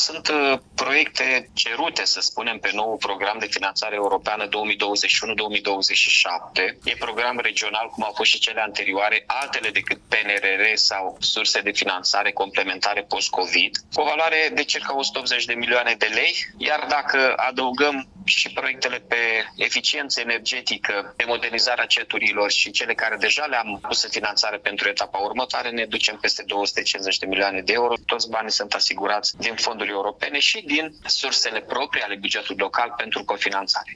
sunt proiecte cerute, să spunem, pe nou program de finanțare europeană 2021-2027. E program regional, cum au fost și cele anterioare, altele decât PNRR sau surse de finanțare complementare post-COVID, cu o valoare de circa 180 de milioane de lei, iar dacă adăugăm și proiectele pe eficiență energetică, pe modernizarea ceturilor și cele care deja le-am pus în finanțare pentru etapa următoare, ne ducem peste 250 de milioane de euro. Toți banii sunt asigurați din fonduri europene și din sursele proprii ale bugetului local pentru cofinanțare.